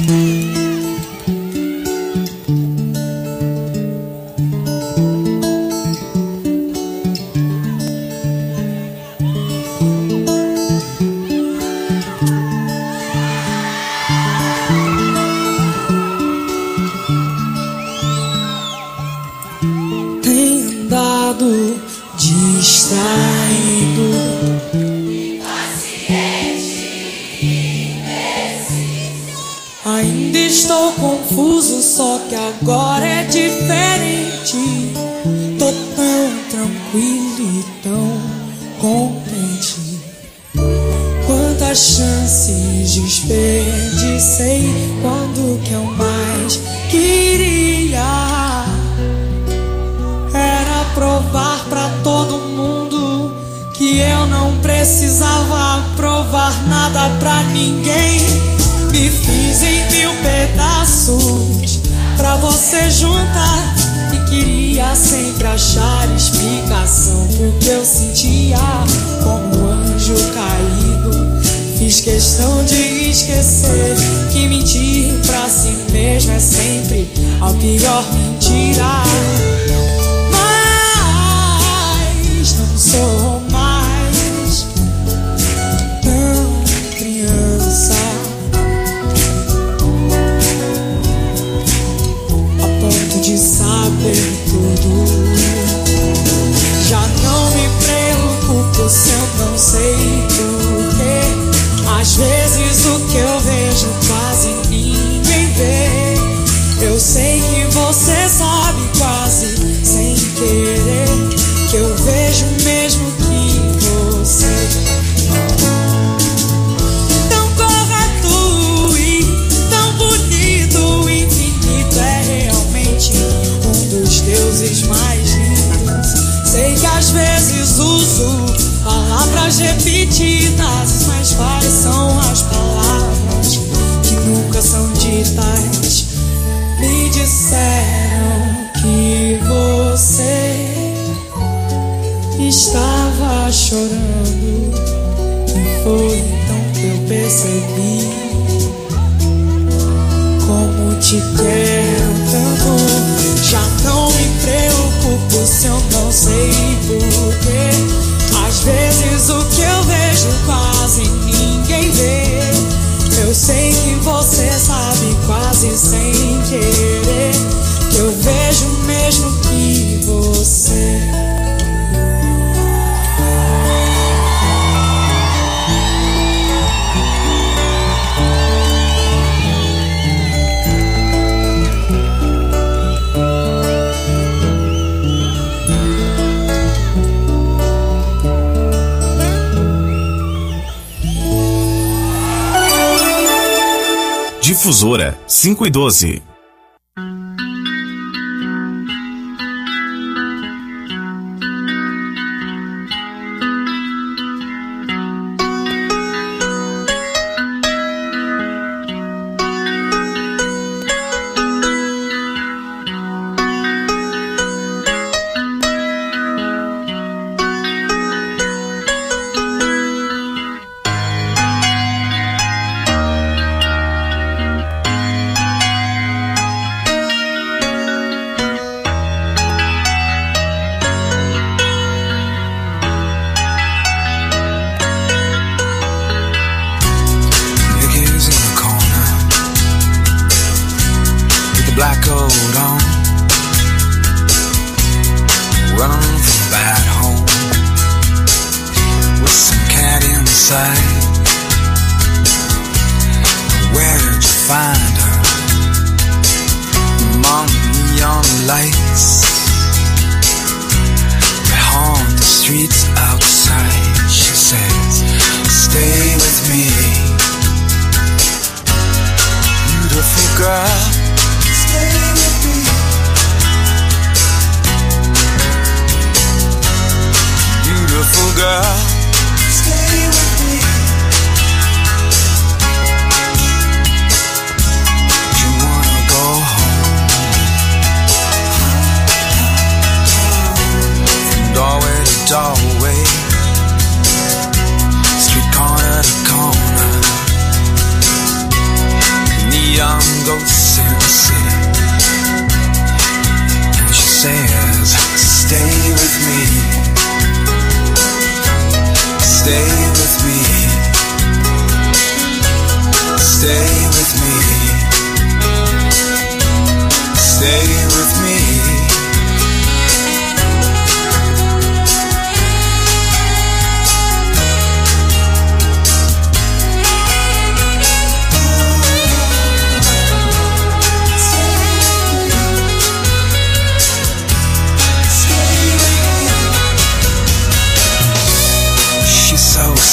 Agora é diferente. Tô tão tranquilo e tão contente. Quantas chances desperdicei quando que eu mais queria era provar pra todo mundo que eu não precisava provar nada pra ninguém. Me fiz em 1000 pedaços pra você juntar e queria sempre achar explicação pro que eu sentia como anjo caído. Fiz questão de esquecer que mentir pra si mesmo é sempre a pior mentira. Mas não sou mais tão criança de saber tudo. Já não me preocupo se eu não sei porquê. Às vezes o que eu vejo quase ninguém vê. Eu sei que você sabe quase sem querer que eu vejo mesmo que você. Tão correto e tão bonito, infinito é realmente um dos deuses mais lindos. Sei que às vezes uso palavras repetidas, mas quais são as palavras que nunca são ditas? Me disseram que você estava chorando e foi então que eu percebi como te quero tanto. Já não me preocupo se eu não sei porquê. Às vezes o que eu vejo quase ninguém vê. Eu sei que você sabe quase sem querer que eu vejo mesmo que você. Difusora 5 e 12.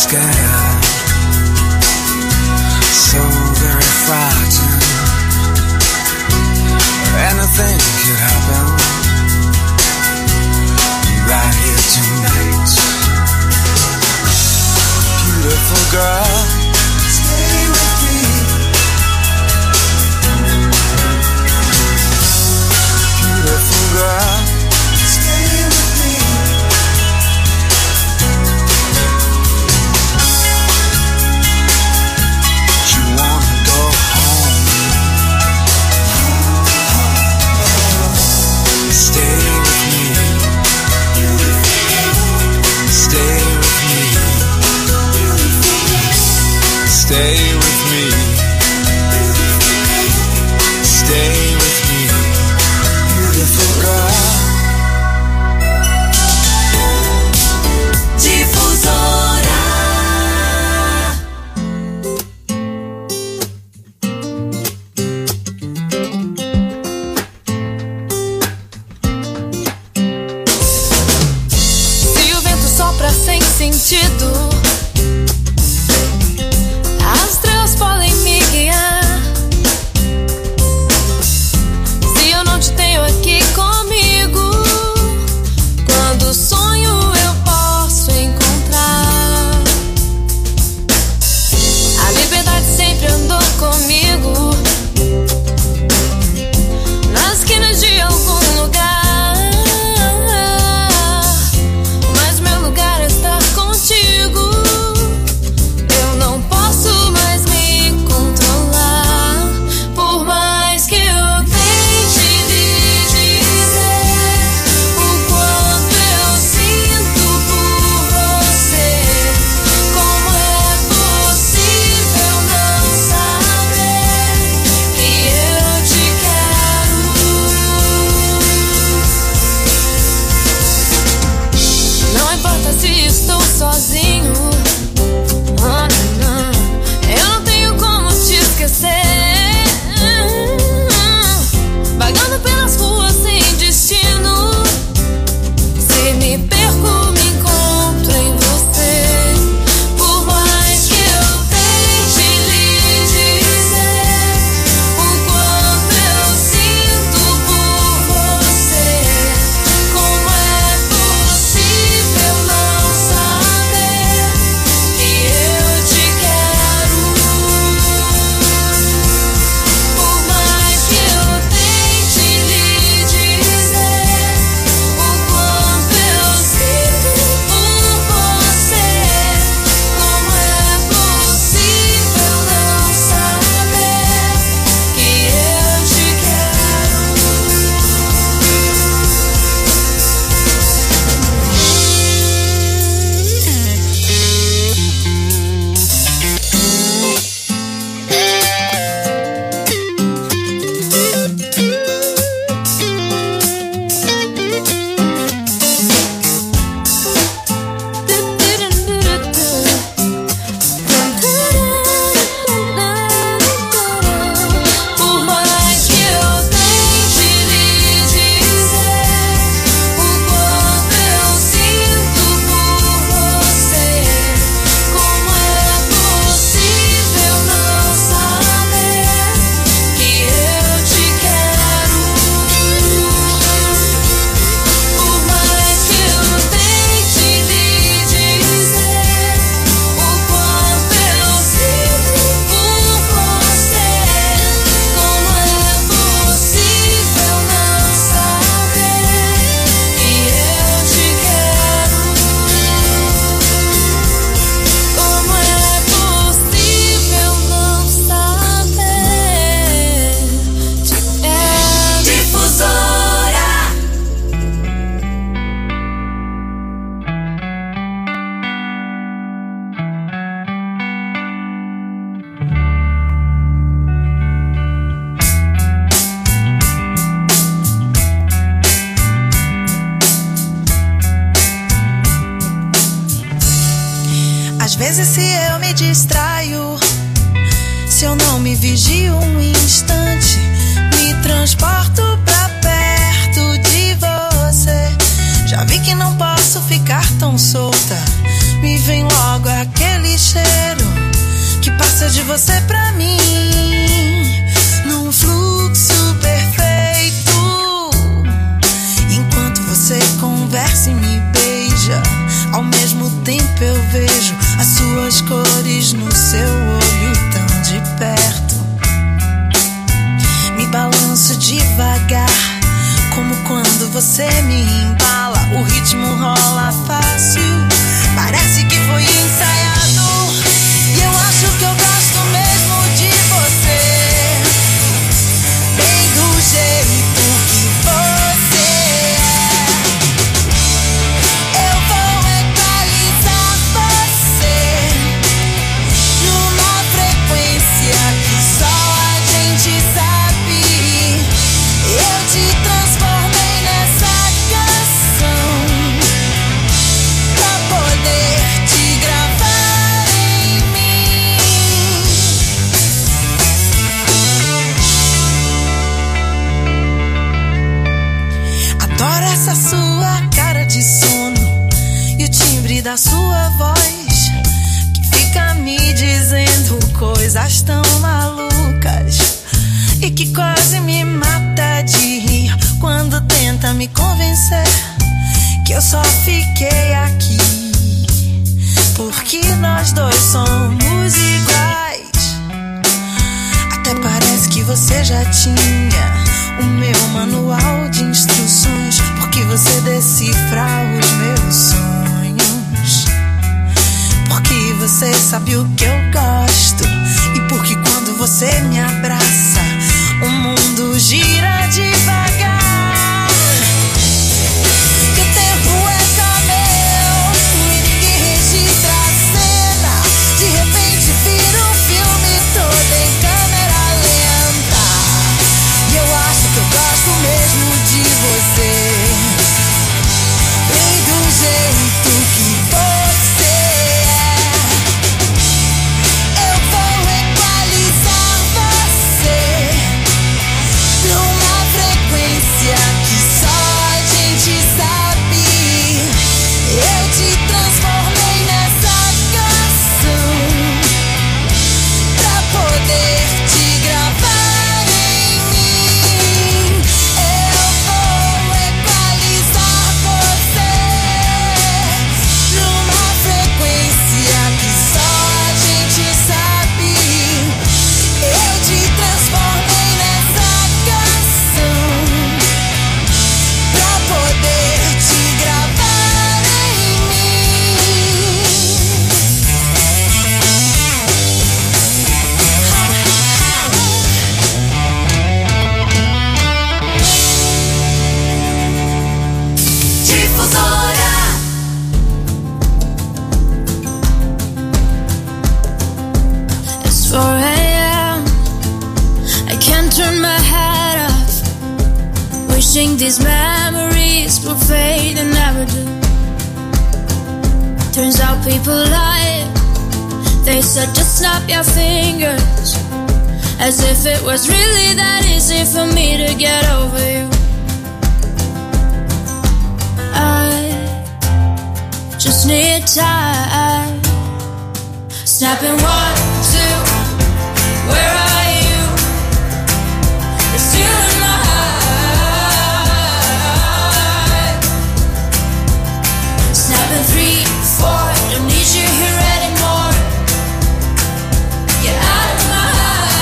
scared, so very frightened. Anything could happen right here tonight. Beautiful girl, stay with me. Beautiful girl, stay with me. You wanna go home? Stay with me. Stay with me. Stay with me. Stay with me. Beautiful girl. Difusora. Se o vento sopra sem sentido, as estrelas podem me guiar. Se eu não te tenho aqui comigo, quando sonho eu posso encontrar. A liberdade sempre andou comigo, nas esquinas de algum lugar. Mas meu lugar é estar contigo. Eu não posso mais me controlar, por mais que eu tente lhe dizer o quanto eu sinto por você. Como é possível não saber que eu te quero? Não importa se estou sozinho, eu não tenho como te esquecer. Vagando pelas ruas sem destino, se me perco, me encontro em você. Por mais que eu tente lhe dizer o quanto eu sinto por você. Como é possível não saber que eu te quero? Por mais que eu tente lhe dizer o quanto eu sinto por você. Como é possível não saber que eu te quero? Por mais que eu tente lhe dizer o quanto eu sinto por você. Como é possível não saber que eu te quero? Por mais que eu tente lhe dizer o quanto eu sinto por você. Como é possível não saber que eu te quero? Como é possível não saber? Te quero. Difusora. Às vezes se eu me distraio, se eu não me vigio um instante, me transporto pra perto de você. Já vi que não posso ficar tão solta, me vem logo aquele você pra mim num fluxo perfeito. Enquanto você conversa e me beija, ao mesmo tempo eu vejo as suas cores no seu olho tão de perto. Me balanço devagar, como quando você me embala. O ritmo rola fácil, parece que foi ensaiado. E eu acho que eu gosto mesmo de você, bem do jeito que você é. Eu vou equalizar você numa frequência que só a gente sabe. Eu te transformei nessa canção pra poder te gravar em mim. Adoro essa sua cara de sono e o timbre da sua voz, que fica me dizendo coisas tão malucas e que quase me mata de rir quando tenta me convencer que eu só fiquei aqui porque nós dois somos iguais. Até parece que você já tinha o meu manual de instruções, porque você decifra os meus sonhos, porque você sabe o que eu gosto e porque quando você me abraça o mundo gira devagar. Que o tempo é só meu e ninguém registra a cena. De repente vira um filme todo em câmera lenta. E eu acho que eu gosto mesmo de você, bem do jeito que você é. Eu vou equalizar você numa frequência que só a gente sabe. Eu te transformei nessa canção pra poder te gravar em mim. Eu vou equalizar você numa frequência que só a gente sabe. Eu te transformei nessa canção pra poder te gravar em mim. Difusora. It's 4 a.m. I can't turn my head off, wishing these memories will fade and never do. Turns out people lie. They said just snap your fingers, as if it was really that easy for me to get over you. I just need time. Snapping 1, 2, where are you? You're still in my heart. Snapping 3, 4, don't need you here anymore. Get out of my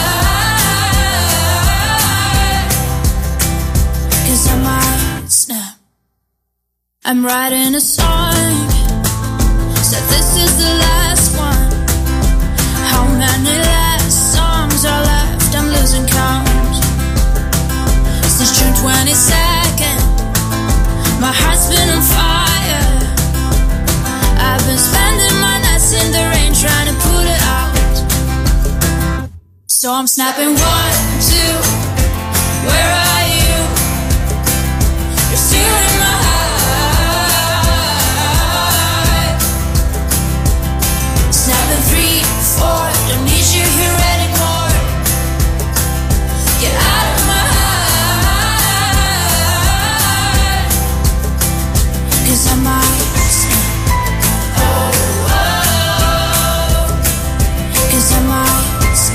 heart, 'cause I might snap. I'm writing a song, said this is the last one. How many last songs are left? I'm losing count. Since June 22nd, my heart's been on fire. I've been spending my nights in the rain trying to put it out. So I'm snapping 1, 2, where are you? You're still in my heart. Snapping 3, 4, don't need you here anymore. Get out of my heart, 'cause I might snap. Oh, oh, 'cause I might snap.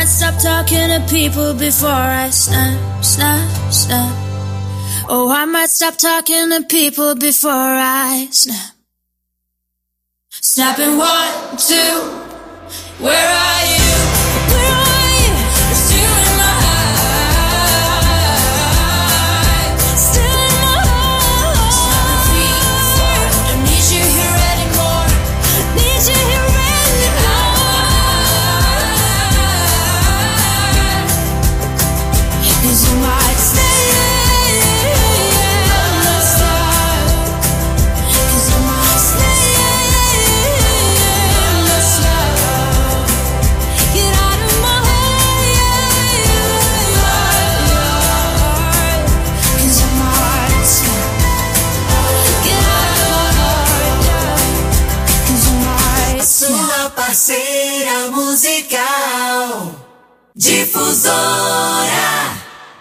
might stop talking to people before I snap, snap, snap. Oh, I might stop talking to people before I snap. Snapping 1, 2, where are you? Where are you? It's you in my eyes, still in my heart. Snapping 3, 4, don't need you here anymore. Need you here anymore. 'Cause you might stay. Parceira musical Difusora.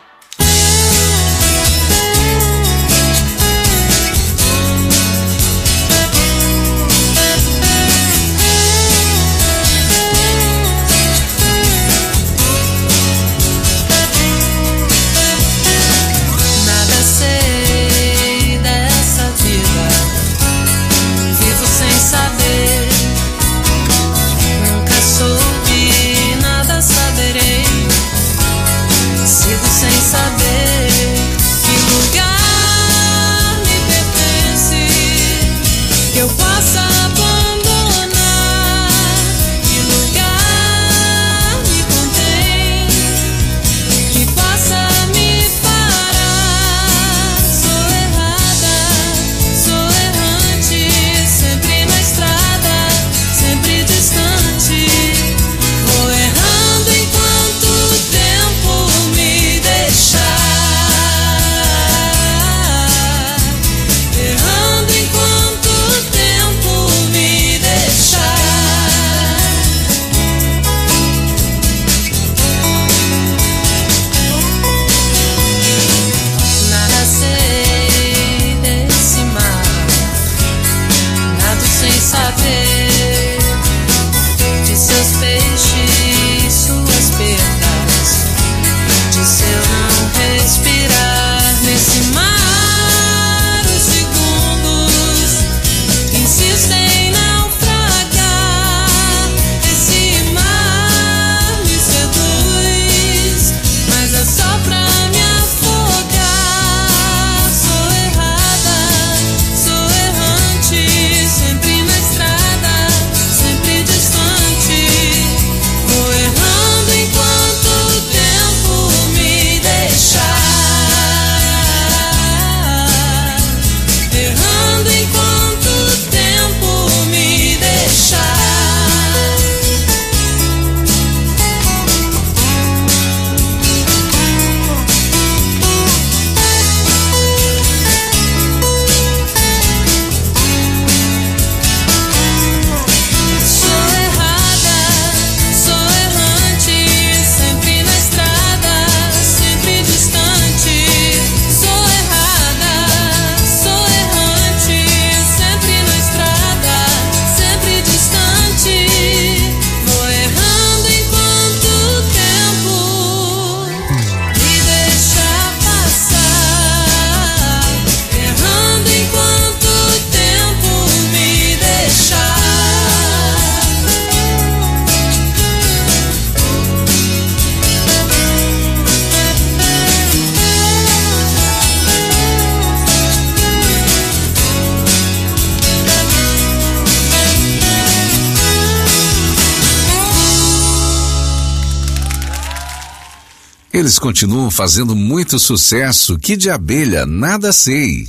Eles continuam fazendo muito sucesso. Kid de Abelha, Nada Sei.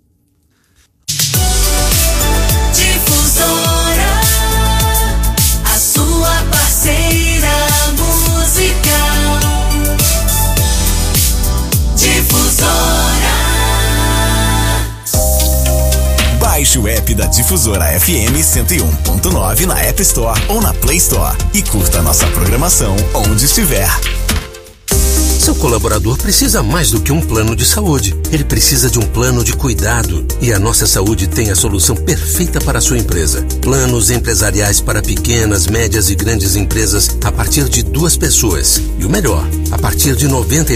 Difusora, a sua parceira musical. Difusora. Baixe o app da Difusora FM 101.9 na App Store ou na Play Store e curta nossa programação onde estiver. Seu colaborador precisa mais do que um plano de saúde. Ele precisa de um plano de cuidado. E a Nossa Saúde tem a solução perfeita para a sua empresa. Planos empresariais para pequenas, médias e grandes empresas a partir de 2 pessoas. E o melhor, a partir de R$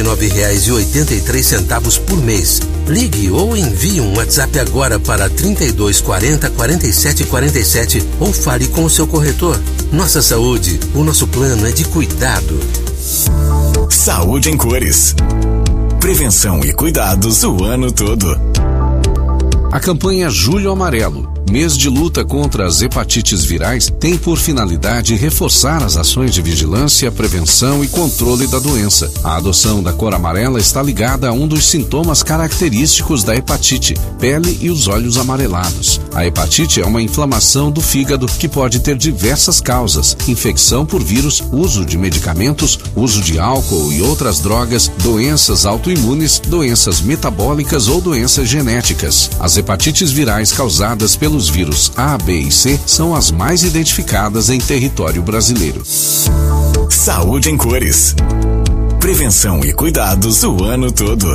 99,83 por mês. Ligue ou envie um WhatsApp agora para 3240 47 47 ou fale com o seu corretor. Nossa Saúde, o nosso plano é de cuidado. Saúde em cores. Prevenção e cuidados o ano todo. A campanha Julho Amarelo, mês de luta contra as hepatites virais, tem por finalidade reforçar as ações de vigilância, prevenção e controle da doença. A adoção da cor amarela está ligada a um dos sintomas característicos da hepatite, pele e os olhos amarelados. A hepatite é uma inflamação do fígado que pode ter diversas causas: infecção por vírus, uso de medicamentos, uso de álcool e outras drogas, doenças autoimunes, doenças metabólicas ou doenças genéticas. As hepatites virais causadas pelos vírus A, B e C são as mais identificadas em território brasileiro. Saúde em cores. Prevenção e cuidados o ano todo.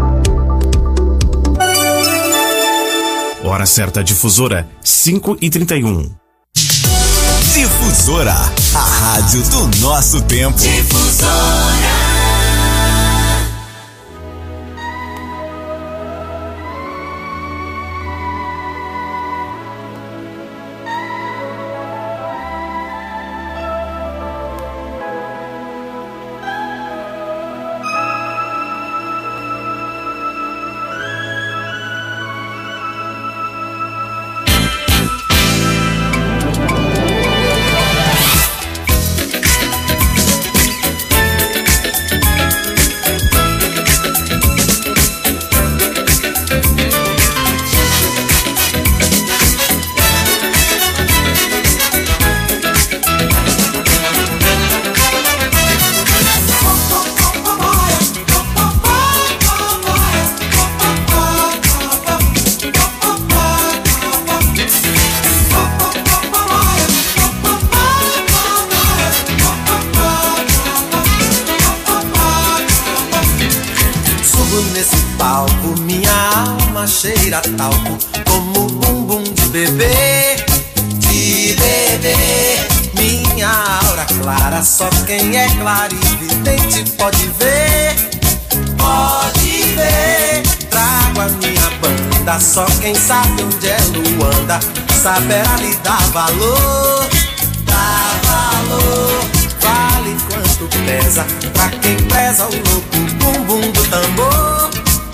Hora certa difusora, 5h31. Difusora, a rádio do nosso tempo. Difusora. Cheira talco como bumbum de bebê, minha aura clara, só quem é clarividente pode ver, trago a minha banda, só quem sabe onde é Luanda, saberá lhe dar valor, vale quanto pesa, pra quem preza o louco bumbum do tambor,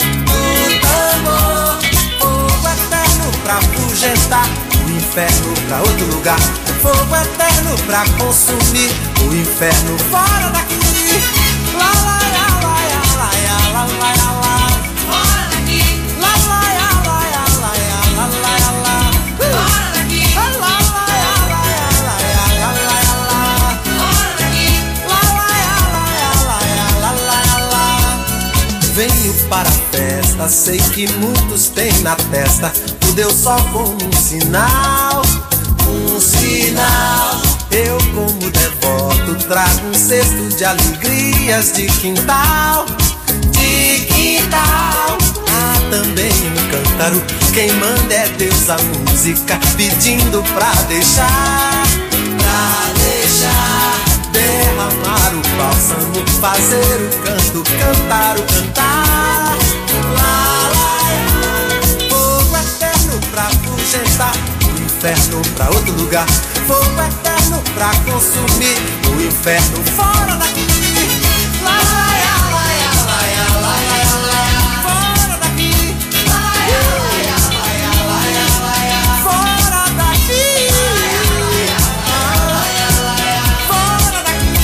fogo eterno pra afugentar o inferno pra outro lugar, fogo eterno pra consumir o inferno fora daqui. Lá, lá, lá, lá, lá, lá, lá, lá, lá, fora daqui. Lá, lá, lá, lá, lá, lá, lá, lá, fora daqui. Lá, lá, lá, lá, lá, lá, lá, fora daqui. Lá, lá, lá, lá, lá, venho para a festa, sei que muitos têm na testa o Deus só como um sinal, eu como devoto trago um cesto de alegrias de quintal, há também um cântaro, quem manda é Deus a música, pedindo pra deixar, derramar o bálsamo, fazer o canto, cantar o cantar, fogo eterno pra afugentar o inferno pra outro lugar, fogo eterno pra consumir o inferno fora daqui. Lá, lá, lá, lá, lá, lá, fora daqui. Lá, lá, lá, lá, lá, fora daqui. Fora daqui.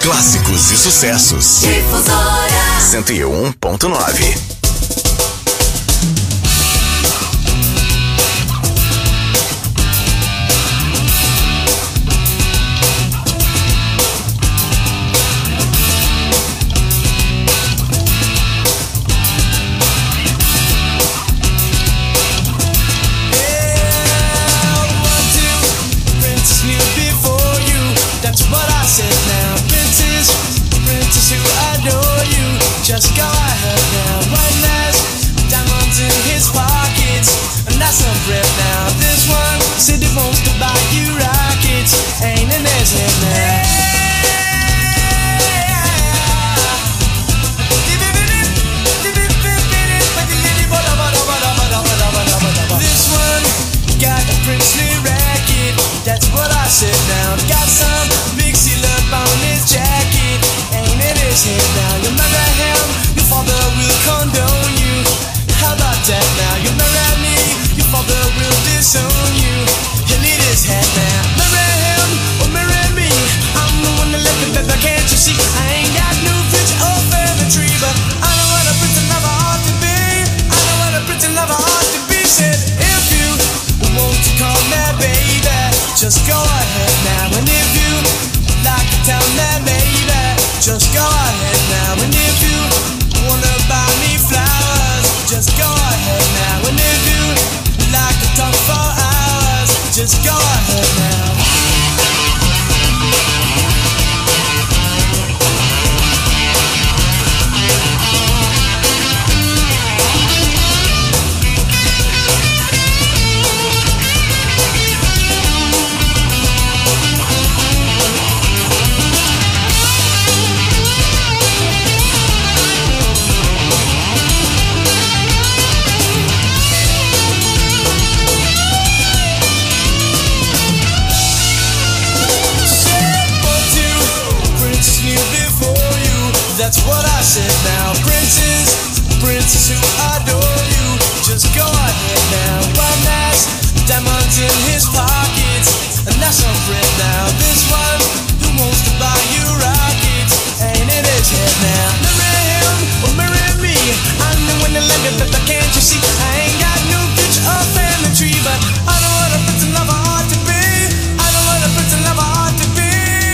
Clássicos e sucessos. Difusora 101.9. Just go ahead now. One has diamonds in his pockets, and that's a breath now. This one said he wants to buy you rockets, ain't in his head now. This one got a princely racket, that's what I said now. Got some big seal up on his jacket, ain't in his head now. You marry him, your father will condone you. How about that now? You marry me, your father will disown you. He'll eat his head now. Marry him or marry me, I'm the one that left the baby, can't you see? I ain't got no future or family tree, but I know what a prince and lover ought to be. I know what a prince and lover ought to be. Said if you want to call me baby, just go ahead now. And if you like to tell me baby, just go ahead now. And if you wanna buy me flowers, just go ahead now. And if you like to talk for hours, just go ahead now. That's what I said now. Princes who adore you, just go ahead now. One has diamonds in his pockets, and that's a friend now. This one who wants to buy you rockets, ain't in his head now. Marry him or marry me, I'm the one that left it, but can't you see? I ain't got no future or family tree, but I know what a prince and lover ought to be. I know what a prince and lover ought to be.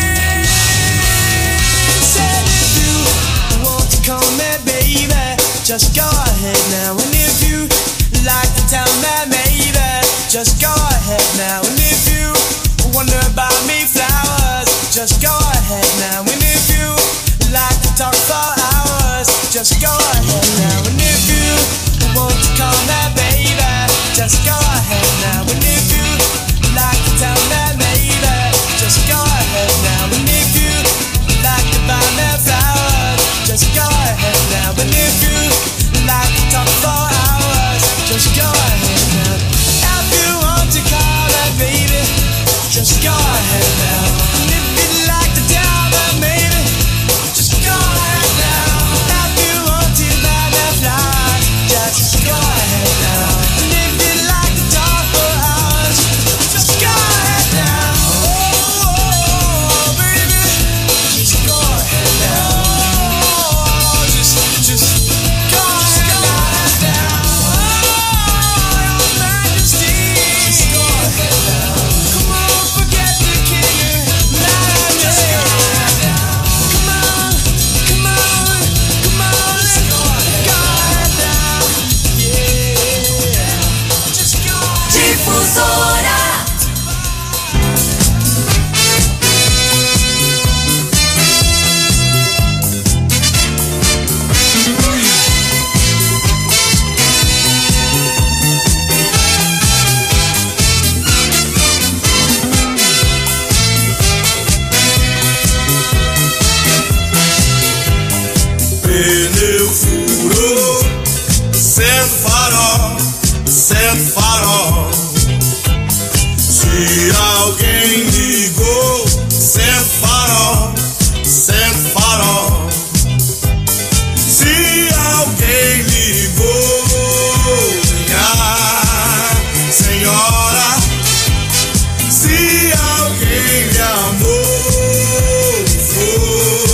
Said if you want to call me baby, just go ahead now. And if you like to tell me maybe, just go ahead now. And if you wonder about me flowers, just go ahead now. And if you like to talk for hours, just go ahead now. And if you want to call me baby, just go ahead now. And if you like to tell me maybe, just go ahead now. And if you like to buy me flowers, just go ahead now. And if you like to talk for hours, just go ahead now. If you want to call me baby, just go ahead now. And if you'd like to tell me maybe, just go ahead now. If you want to buy me flowers, just go ahead now. And if you'd like to talk for hours, just go ahead now. Oh, baby, just go ahead now. Just go ahead now. Oh, your Majesty, just go ahead now. Come on, forget the king. Just go ahead now. Come on, come on, come on, let's go ahead now. Yeah, just go ahead. Difusora. Pneu furou, sendo farol. Se alguém ligou, sendo farol. Se alguém ligou, minha senhora. Se alguém lhe amou, foi.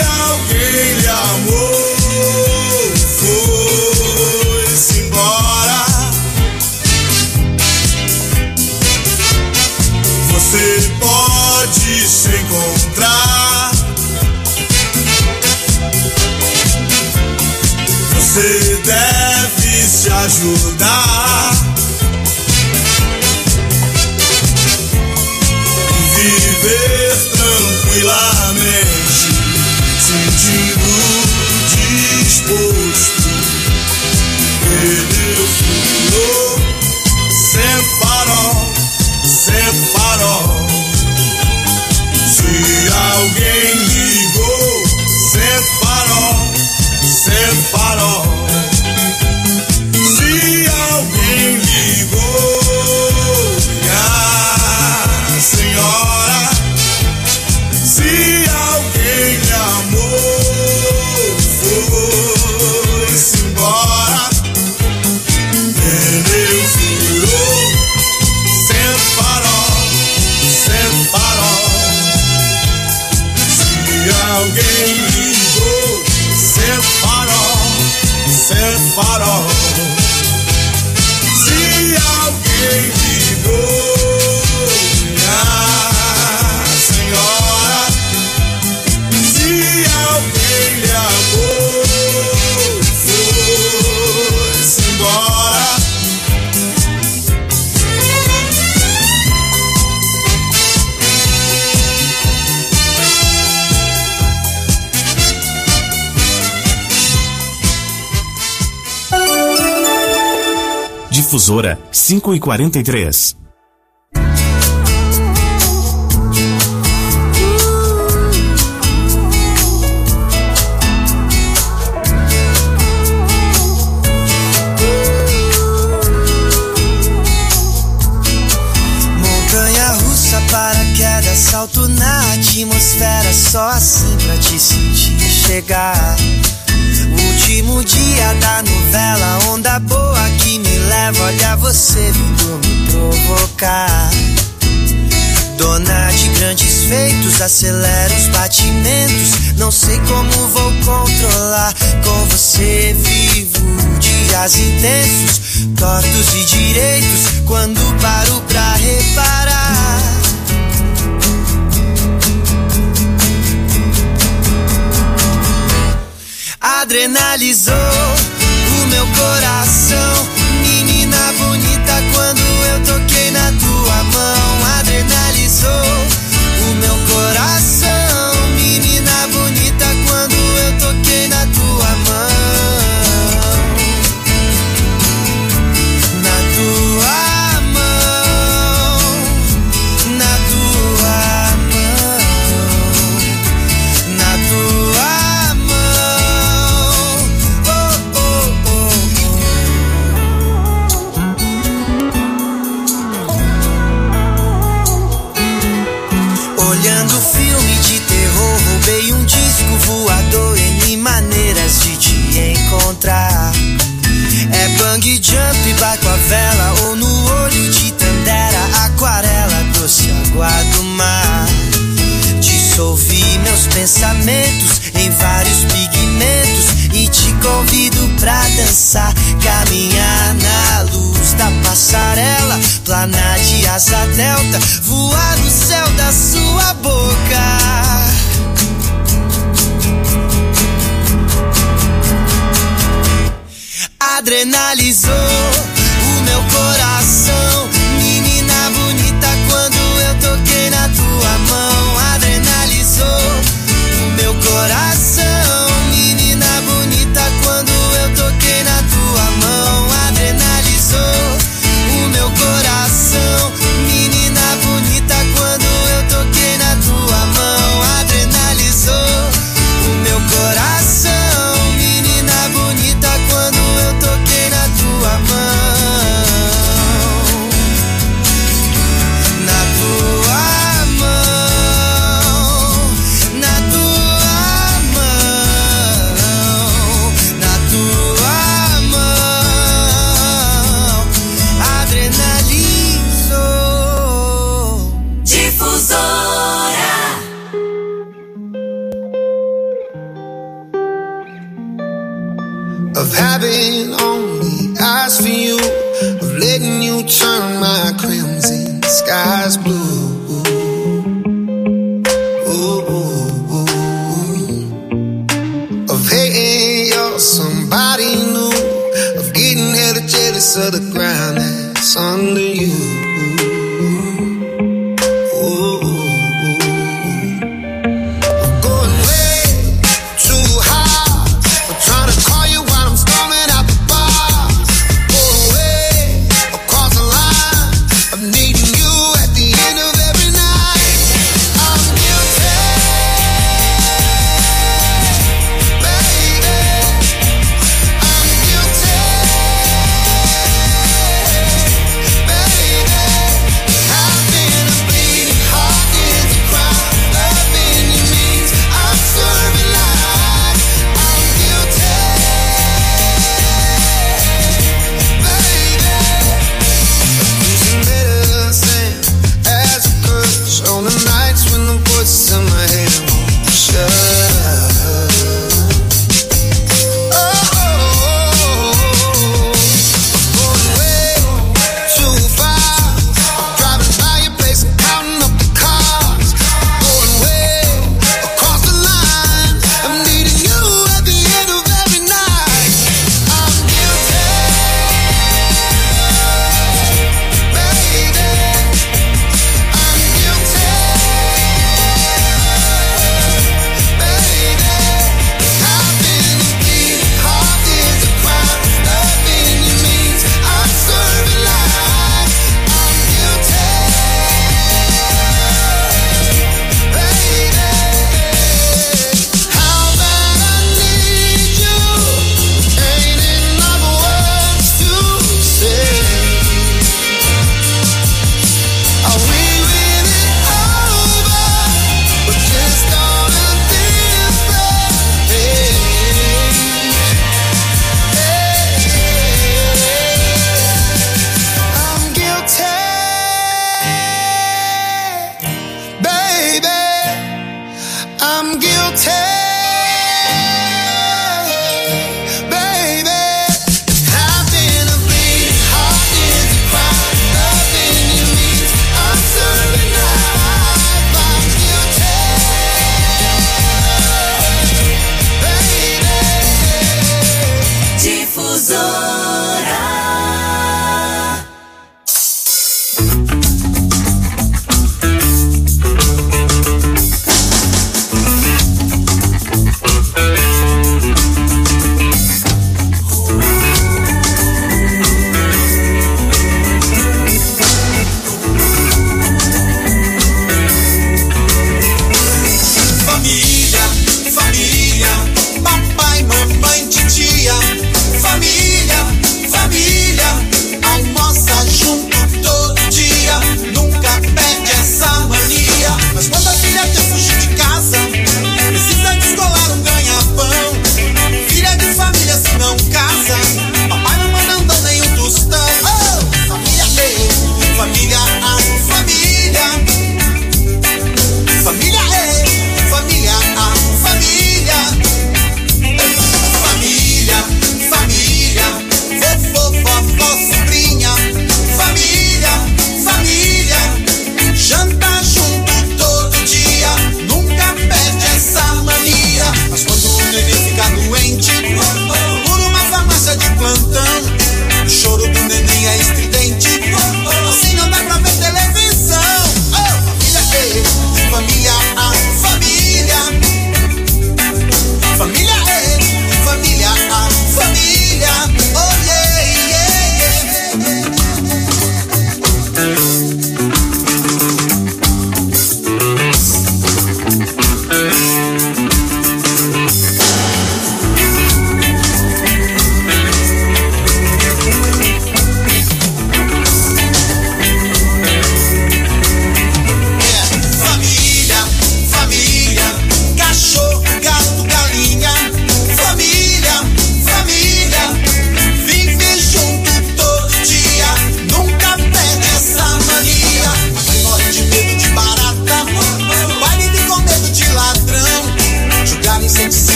alguém lhe amou, foi-se embora. Você pode se encontrar, você deve se ajudar, viver tranquilamente, sentindo disposto. Perdeu, furou, separou, separou. Se alguém ligou, separou, separou. Se alguém ligou, minha senhora, se alguém lhe amou, foi-se embora. Perdeu, furou, separou, separou. Se alguém ligou, separou, separou. Se alguém ligou, minha senhora, se alguém lhe amou, foi-se embora. Difusora 5h43. Montanha-russa, paraquedas, salto na atmosfera, só assim pra te sentir chegar. Último dia da novela, onda boa que me leva, olha você vindo me provocar. Dona de grandes feitos, acelera os batimentos, não sei como vou controlar. Com você vivo dias intensos, tortos e direitos, quando paro pra reparar. Adrenalizou o meu coração, menina bonita, quando eu toquei na tua mão. Adrenalizou o meu coração, menina bonita, quando eu toquei na tua mão. Na tua mão, na tua mão, na tua mão. Oh, oh, oh, oh. Olhando filme de terror, roubei um disco voador, N maneiras de te encontrar. É bang jump, barco a vela, ou no olho de Tandera, aquarela, doce água do mar. Dissolvi meus pensamentos em vários pigmentos e te convido pra dançar, caminhar na luz da passarela, planar de asa delta, voar no céu da sua boca. Adrenalizou o meu coração, menina bonita, quando eu toquei na tua mão. Adrenalizou o meu coração, menina bonita, quando eu toquei na tua mão. Adrenalizou o meu coração, menina bonita, quando eu toquei na tua mão. Adrenalizou o meu coração, menina bonita, quando eu toquei na tua of having only eyes for you, of letting you turn my crimson skies blue. Of hating you're somebody new, of getting hella jealous of the ground that's under you.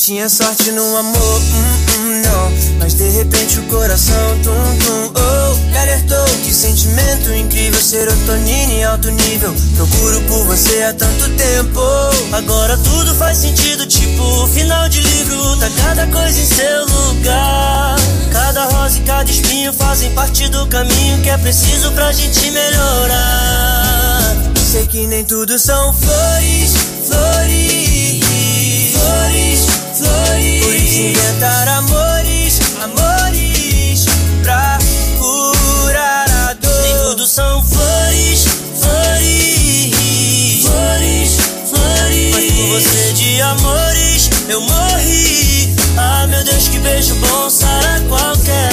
tinha sorte no amor, não. Mas de repente o coração, me alertou. Que sentimento incrível, serotonina em alto nível. Procuro por você há tanto tempo. Agora tudo faz sentido, tipo final de livro. Tá cada coisa em seu lugar. Cada rosa e cada espinho fazem parte do caminho que é preciso pra gente melhorar. Sei que nem tudo são flores, flores, flores, flores. Por isso inventar amores, amores pra curar a dor. Nem tudo são flores, flores, flores, flores. Mas por você de amores eu morri. Ah, meu Deus, que beijo bom sara qualquer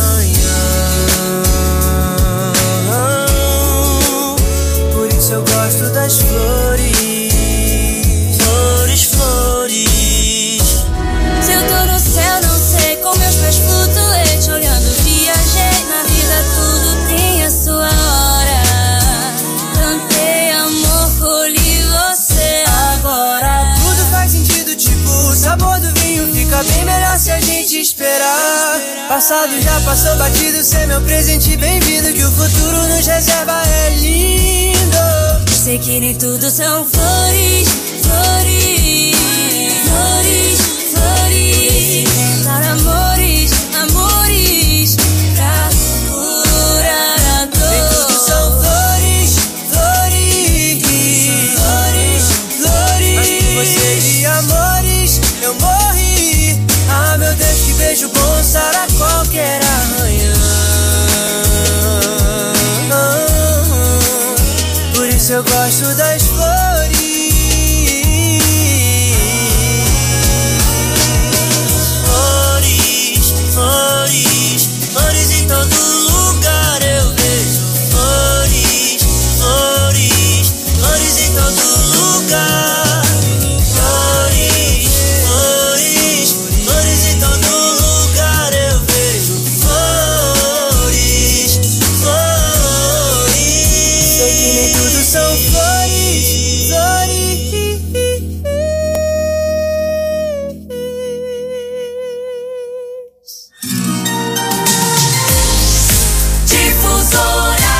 arranhão. Por isso eu gosto das flores, flores, flores. Se eu tô no céu, não sei, com meus pés flutuantes, olhando, viajei. Na vida tudo tem a sua hora. Plantei amor, colhi você. Agora tudo faz sentido, tipo o sabor do vinho. Fica bem melhor se a gente esperar. Passado já passou batido, cê meu presente bem-vindo. Que o futuro nos reserva é lindo. Sei que nem tudo são flores, flores, flores, flores. Inventar amores, amores pra curar a dor. Nem tudo são flores, flores, flores, flores. Mas por você de amores eu morri. Ah, meu Deus, que beijo bom sara qualquer arranhão. Por isso eu gosto das flores, flores, flores, flores em todo lugar eu vejo. Flores, flores, flores em todo lugar. Flores, flores, flores em todo lugar eu vejo. Flores, flores. Sei que nem tudo são flores, flores. Difusora.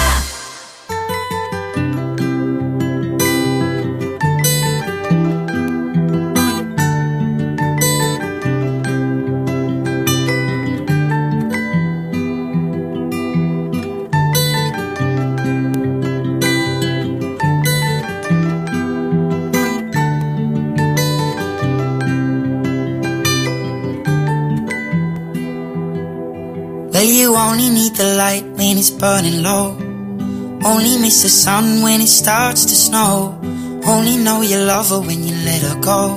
Well, you only need the light when it's burning low. Only miss the sun when it starts to snow. Only know you love her when you let her go.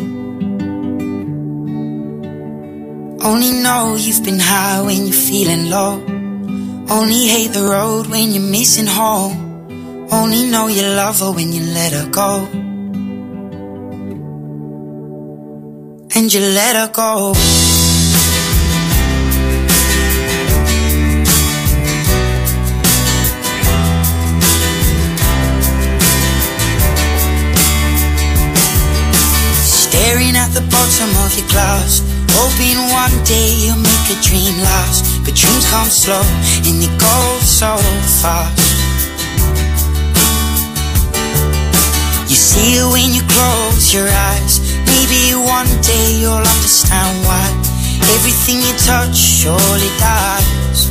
Only know you've been high when you're feeling low. Only hate the road when you're missing home. Only know you love her when you let her go. And you let her go. Staring at the bottom of your glass, hoping one day you'll make a dream last. But dreams come slow and they go so fast. You see it when you close your eyes. Maybe one day you'll understand why everything you touch surely dies.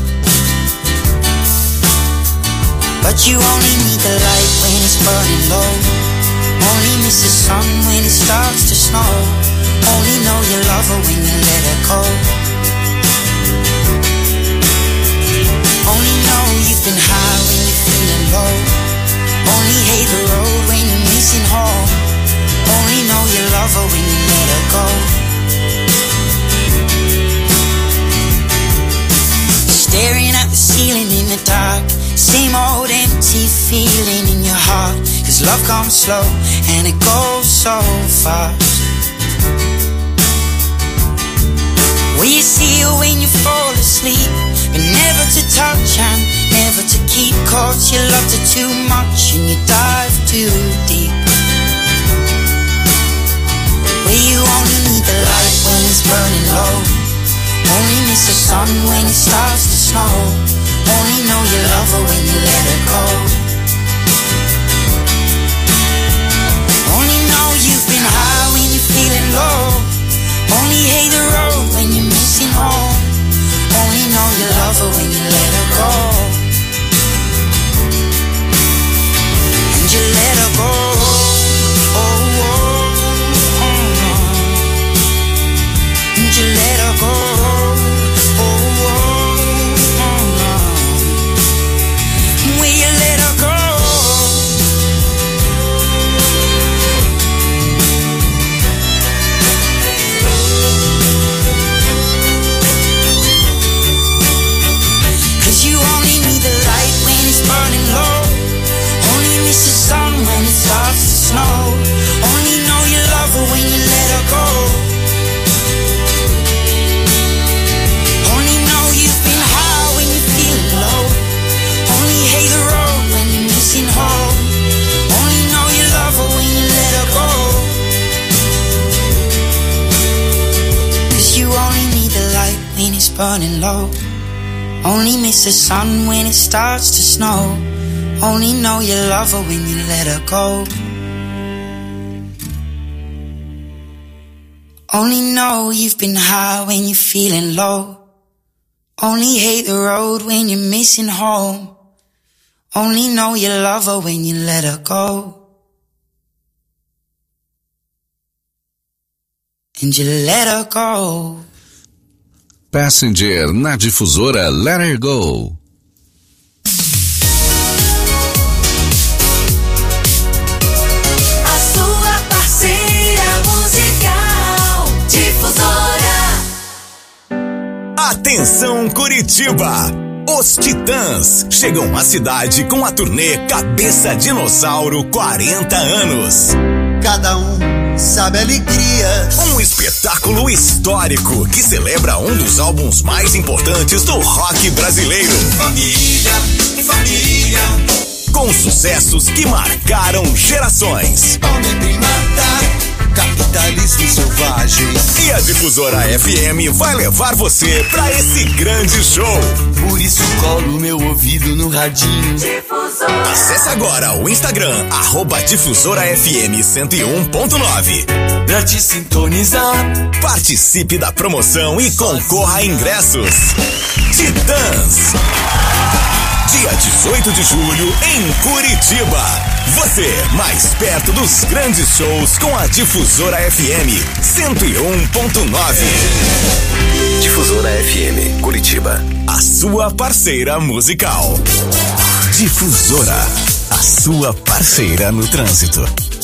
But you only need the light when it's burning low. Only miss the sun when it starts to snow. Only know you love her when you let her go. Only know you've been high when you're feeling low. Only hate the road when you're missing home. Only know you love her when you let her go. Staring at the ceiling in the dark, same old empty feeling in your heart. Cause love comes slow and it goes so fast. Well, you see her when you fall asleep, but never to touch and never to keep. Cause you loved her too much and you dive too deep. Well, you only need the light when it's burning low. Only miss the sun when it starts to snow. Only know you love her when you let her go. Only know you've been high when you're feeling low. Only hate the road when you're missing home. Only know you love her when you let her go. And you let her go. Oh, oh, oh. And you let her go. Oh, oh, oh. Will you let her go? Burning low. Only miss the sun when it starts to snow. Only know you love her when you let her go. Only know you've been high when you're feeling low. Only hate the road when you're missing home. Only know you love her when you let her go. 'Cause you only need the light when it's burning low. Only miss the sun when it starts to snow. Only know you love her when you let her go. Only know you've been high when you're feeling low. Only hate the road when you're missing home. Only know you love her when you let her go. And you let her go. Passenger na difusora Let Her Go. A sua parceira musical, Difusora. Atenção Curitiba! Os Titãs chegam à cidade com a turnê Cabeça Dinossauro 40 anos. Cada um sabe a alegria. Um espetáculo histórico que celebra um dos álbuns mais importantes do rock brasileiro. Família, família. Com sucessos que marcaram gerações. Homem primata, capitalismo selvagem. E a Difusora FM vai levar você pra esse grande show. Por isso colo meu ouvido no radinho. Difusora. Acesse agora o Instagram, @DifusoraFM 101.9. Pra te sintonizar. Participe da promoção e concorra a ingressos. Titãs. Dia 18 de julho em Curitiba. Você mais perto dos grandes shows com a Difusora FM 101.9. Difusora FM, Curitiba. A sua parceira musical. Difusora, a sua parceira no trânsito.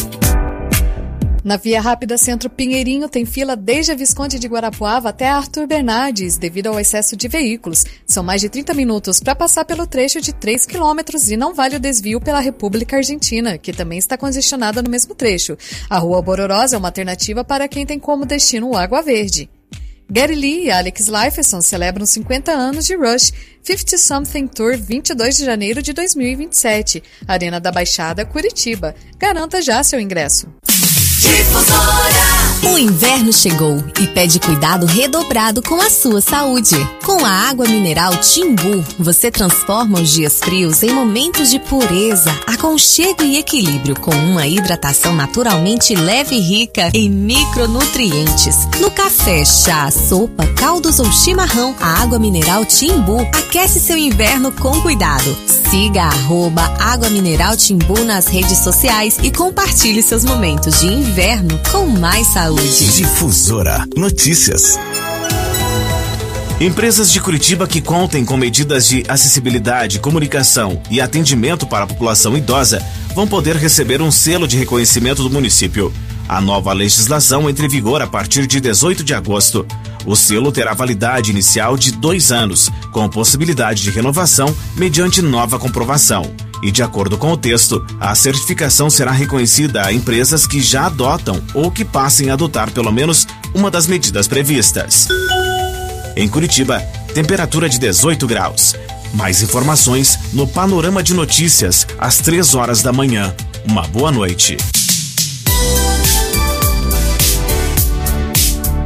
Na Via Rápida Centro Pinheirinho tem fila desde a Visconde de Guarapuava até Arthur Bernardes, devido ao excesso de veículos. São mais de 30 minutos para passar pelo trecho de 3 quilômetros e não vale o desvio pela República Argentina, que também está congestionada no mesmo trecho. A Rua Bororosa é uma alternativa para quem tem como destino o Água Verde. Gary Lee e Alex Lifeson celebram 50 anos de Rush 50 Something Tour 22 de janeiro de 2027, Arena da Baixada, Curitiba. Garanta já seu ingresso. Difusora. O inverno chegou e pede cuidado redobrado com a sua saúde. Com a água mineral Timbu, você transforma os dias frios em momentos de pureza, aconchego e equilíbrio, com uma hidratação naturalmente leve e rica em micronutrientes. No café, chá, sopa, caldos ou chimarrão, a água mineral Timbu aquece seu inverno com cuidado. Siga @Água Mineral Timbu nas redes sociais e compartilhe seus momentos de inverno com mais saúde. Difusora Notícias. Empresas de Curitiba que contem com medidas de acessibilidade, comunicação e atendimento para a população idosa vão poder receber um selo de reconhecimento do município. A nova legislação entra em vigor a partir de 18 de agosto. O selo terá validade inicial de 2 anos, com possibilidade de renovação mediante nova comprovação. E, de acordo com o texto, a certificação será reconhecida a empresas que já adotam ou que passem a adotar pelo menos uma das medidas previstas. Em Curitiba, temperatura de 18 graus. Mais informações no Panorama de Notícias, às 3 horas da manhã. Uma boa noite.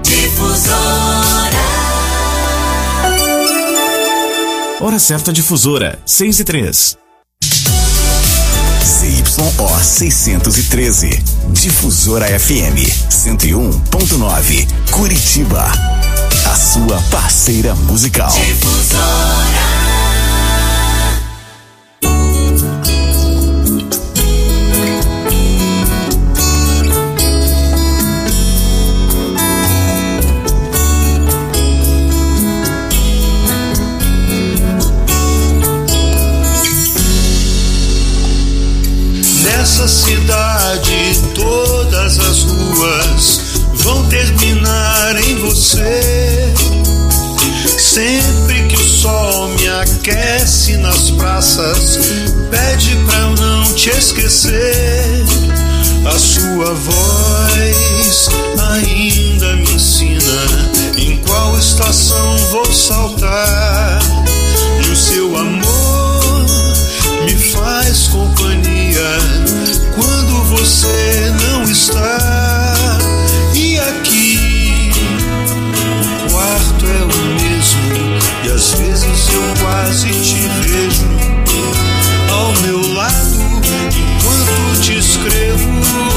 Hora certa difusora, 6:03. ZYO 613, Difusora FM 101.9, Curitiba. A sua parceira musical. Difusora. Nessa cidade todas as ruas vão terminar em você. Sempre que o sol me aquece nas praças, pede pra eu não te esquecer. A sua voz ainda me ensina em qual estação vou saltar. E o seu amor me faz companhia quando você não está. E aqui o quarto é o mesmo e às vezes eu quase te vejo ao meu lado enquanto te escrevo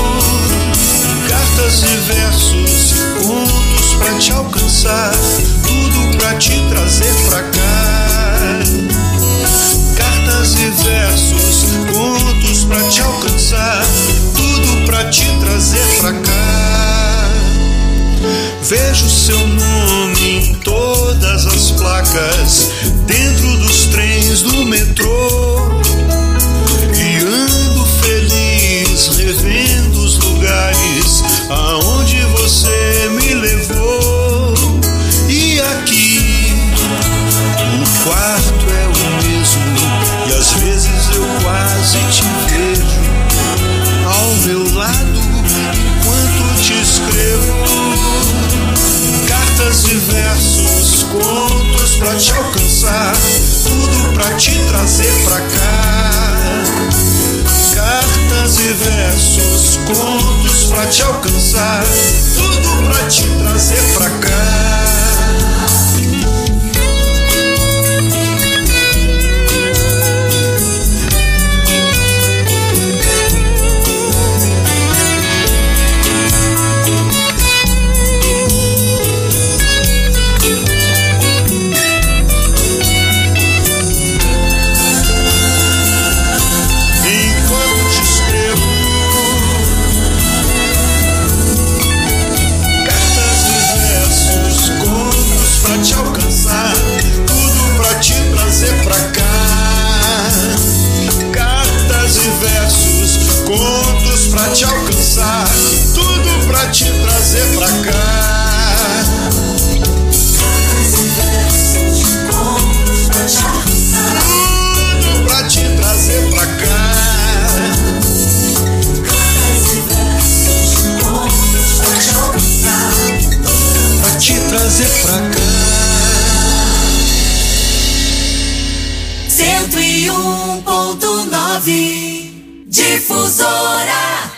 cartas e versos, contos pra te alcançar, tudo pra te trazer pra cá. Cartas e versos, contos pra te alcançar, tudo pra te trazer pra cá. Vejo seu nome em todas as placas, dentro dos trens do metrô, e ando feliz revendo os lugares aonde você me levou. E aqui o quarto é o mesmo e às vezes eu quase te vejo ao meu lado enquanto te escrevo cartas e versos, contos pra te alcançar, tudo pra te trazer pra cá. Cartas e versos, contos pra te alcançar, tudo pra te trazer pra cá. Te alcançar, tudo pra te trazer pra cá. Cartas e versos, contos pra te alcançar, tudo pra te trazer pra cá. Cartas e versos, contos pra te alcançar, tudo pra te trazer pra cá. Cartas e versos, contos pra te alcançar, pra te trazer pra cá. 101.9 Difusora.